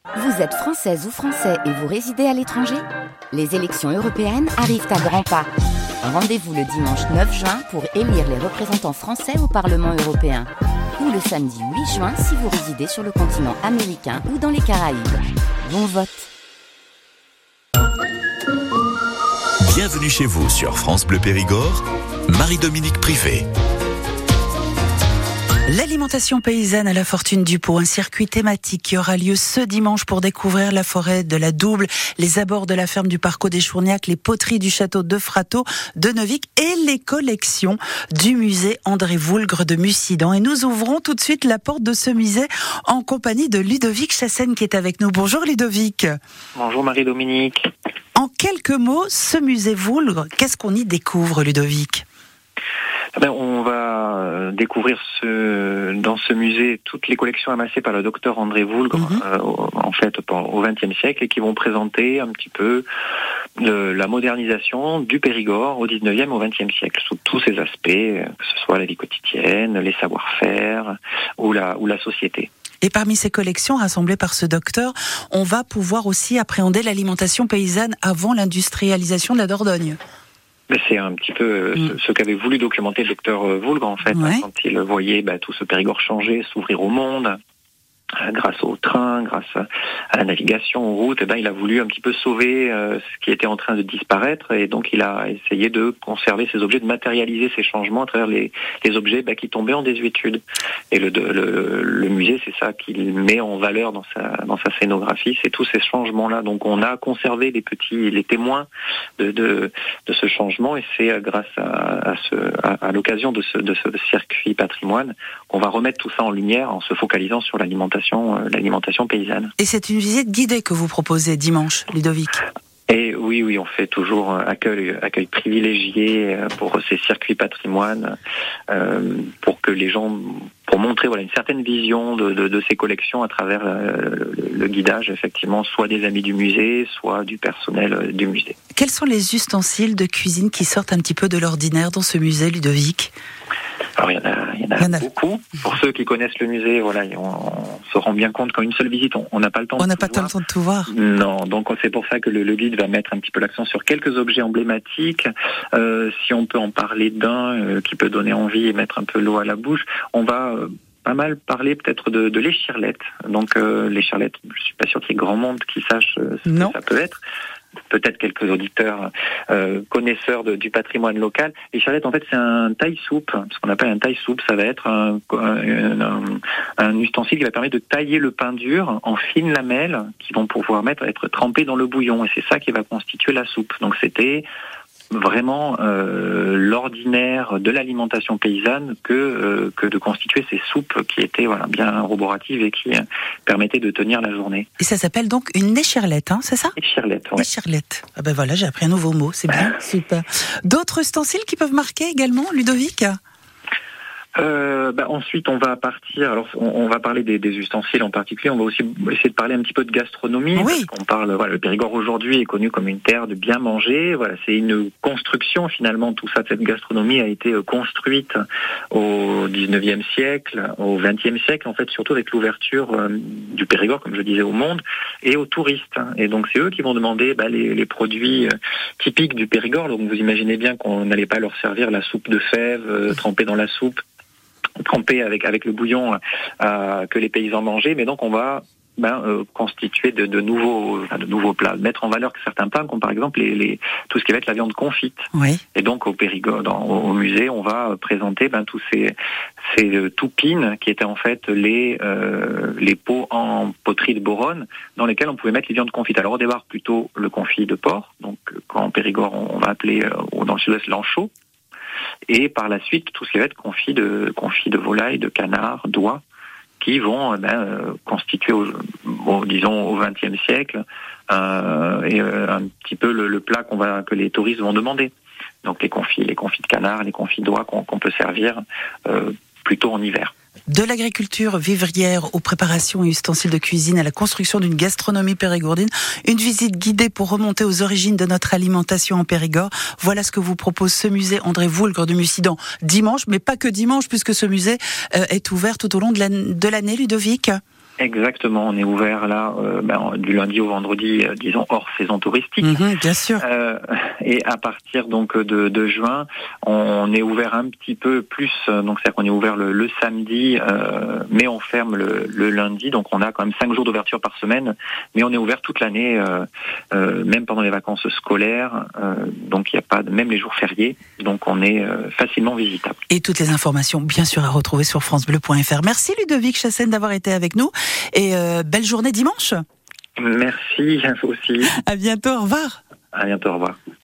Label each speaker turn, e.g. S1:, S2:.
S1: Vous êtes française ou français et vous résidez à l'étranger ? Les élections européennes arrivent à grands pas. Rendez-vous le dimanche 9 juin pour élire les représentants français au Parlement européen. Ou le samedi 8 juin si vous résidez sur le continent américain ou dans les Caraïbes. Bon vote!
S2: Bienvenue chez vous sur France Bleu Périgord, Marie-Dominique Privé.
S3: L'alimentation paysanne à la Fortune du Pau, un circuit thématique qui aura lieu ce dimanche pour découvrir la forêt de la Double, les abords de la ferme du Parcours des Chourniacs, les poteries du château de Frateau, de Neuvic et les collections du musée André Voulgre de Mussidan. Et nous ouvrons tout de suite la porte de ce musée en compagnie de Ludovic Chassaigne qui est avec nous. Bonjour Ludovic.
S4: Bonjour Marie-Dominique.
S3: En quelques mots, ce musée Voulgre, qu'est-ce qu'on y découvre Ludovic ?
S4: On va découvrir dans ce musée toutes les collections amassées par le docteur André Voulgre en fait au XXe siècle et qui vont présenter un petit peu la modernisation du Périgord au XIXe au XXe siècle sous tous ses aspects, que ce soit la vie quotidienne, les savoir-faire ou la société.
S3: Et parmi ces collections rassemblées par ce docteur, on va pouvoir aussi appréhender l'alimentation paysanne avant l'industrialisation de la Dordogne.
S4: Mais c'est un petit peu ce qu'avait voulu documenter le docteur Voulgre, en fait, quand il voyait tout ce Périgord changer, s'ouvrir au monde, grâce au train, grâce à la navigation, aux routes. Il a voulu un petit peu sauver ce qui était en train de disparaître, et donc il a essayé de conserver ces objets, de matérialiser ces changements à travers les objets qui tombaient en désuétude. Et le musée, c'est ça qu'il met en valeur dans sa scénographie, c'est tous ces changements-là. Donc on a conservé les témoins de ce changement, et c'est grâce à l'occasion de ce circuit patrimoine qu'on va remettre tout ça en lumière en se focalisant sur l'alimentation paysanne.
S3: Et c'est une visite guidée que vous proposez dimanche, Ludovic.
S4: Et oui, on fait toujours accueil privilégié pour ces circuits patrimoine, pour que les gens, pour montrer une certaine vision de ces collections à travers le guidage, effectivement, soit des amis du musée, soit du personnel du musée.
S3: Quels sont les ustensiles de cuisine qui sortent un petit peu de l'ordinaire dans ce musée, Ludovic ?
S4: Alors il y en a beaucoup. Pour ceux qui connaissent le musée, on se rend bien compte qu'en une seule visite, on n'a pas le temps.
S3: On n'a pas le temps de tout voir.
S4: Non, donc c'est pour ça que le guide va mettre un petit peu l'accent sur quelques objets emblématiques. Si on peut en parler d'un qui peut donner envie et mettre un peu l'eau à la bouche, on va pas mal parler peut-être de l'échirlette. Donc l'échirlette, je suis pas sûr qu'il y ait grand monde qui sache ce que ça peut être. Peut-être quelques auditeurs connaisseurs du patrimoine local. L'échirlette, en fait, c'est un taille-soupe. Ce qu'on appelle un taille-soupe, ça va être un ustensile qui va permettre de tailler le pain dur en fines lamelles qui vont pouvoir être trempées dans le bouillon. Et c'est ça qui va constituer la soupe. Donc c'était vraiment l'ordinaire de l'alimentation paysanne que de constituer ces soupes qui étaient bien roboratives et qui permettaient de tenir la journée.
S3: Et ça s'appelle donc une échirlette, c'est ça ?
S4: Échirlette, oui.
S3: Échirlette. J'ai appris un nouveau mot, c'est bien, super. D'autres ustensiles qui peuvent marquer également, Ludovic ?
S4: Ensuite, on va partir. Alors, on va parler des ustensiles en particulier. On va aussi essayer de parler un petit peu de gastronomie.
S3: Oui.
S4: Parce qu'on parle. Le Périgord aujourd'hui est connu comme une terre de bien manger. C'est une construction finalement. Tout ça, cette gastronomie a été construite au XIXe siècle, au XXe siècle, en fait, surtout avec l'ouverture du Périgord, comme je disais, au monde et aux touristes. Et donc, c'est eux qui vont demander les produits typiques du Périgord. Donc, vous imaginez bien qu'on n'allait pas leur servir la soupe de fèves trempée dans la soupe, trempé avec le bouillon que les paysans mangeaient, mais donc on va constituer de nouveaux plats, mettre en valeur certains plats, comme par exemple tout ce qui va être la viande confite.
S3: Oui.
S4: Et donc au Périgord, au musée, on va présenter tous ces toupines qui étaient en fait les pots en poterie de Boronne dans lesquels on pouvait mettre les viandes confites. Alors au départ plutôt le confit de porc, donc en Périgord on va appeler dans le sud-ouest l'ancho. Et par la suite, tout ce qui va être confit de volaille, de canard, d'oie, qui vont constituer, disons, au XXe siècle, un petit peu le plat que les touristes vont demander. Donc les confits de canard, les confits d'oie qu'on peut servir plutôt en hiver.
S3: De l'agriculture vivrière aux préparations et ustensiles de cuisine à la construction d'une gastronomie périgourdine, une visite guidée pour remonter aux origines de notre alimentation en Périgord. Voilà ce que vous propose ce musée André Voulgre de Mussidan dimanche, mais pas que dimanche puisque ce musée est ouvert tout au long de l'année, Ludovic.
S4: Exactement, on est ouvert là du lundi au vendredi, disons hors saison touristique.
S3: Bien sûr.
S4: Et à partir donc de juin, on est ouvert un petit peu plus. Donc c'est-à-dire qu'on est ouvert le samedi, mais on ferme le lundi. Donc on a quand même 5 jours d'ouverture par semaine, mais on est ouvert toute l'année, même pendant les vacances scolaires. Donc il n'y a pas même les jours fériés. Donc on est facilement visitable.
S3: Et toutes les informations, bien sûr, à retrouver sur francebleu.fr. Merci Ludovic Chassaigne d'avoir été avec nous. Et belle journée dimanche.
S4: Merci, vous aussi.
S3: À bientôt, au revoir.
S4: À bientôt, au revoir.